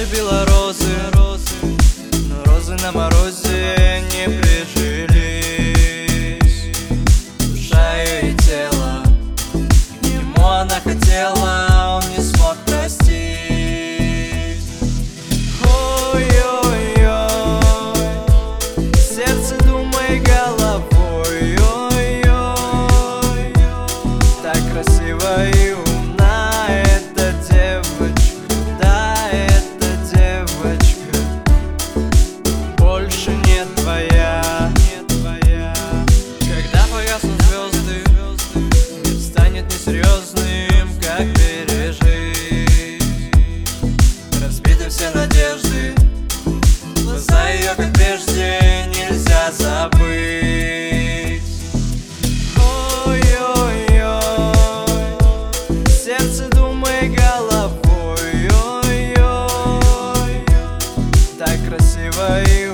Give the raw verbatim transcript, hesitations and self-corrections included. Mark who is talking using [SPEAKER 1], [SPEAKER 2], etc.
[SPEAKER 1] любила розы, но розы на морозе не прижились. Душа ее и тело, ему она хотела, он не смог простить. Ой-ой-ой, сердце думай головой, ой-ой, так красиво и умна эта девочка, да, эта девочка больше не твоя, не твоя. Когда погаснут звезды, мир станет несерьезным, как пережить. Разбиты все надежды, глаза ее, как прежде, нельзя забыть. Ой-ой-ой, сердце думай головой, ой-ой, так красиво и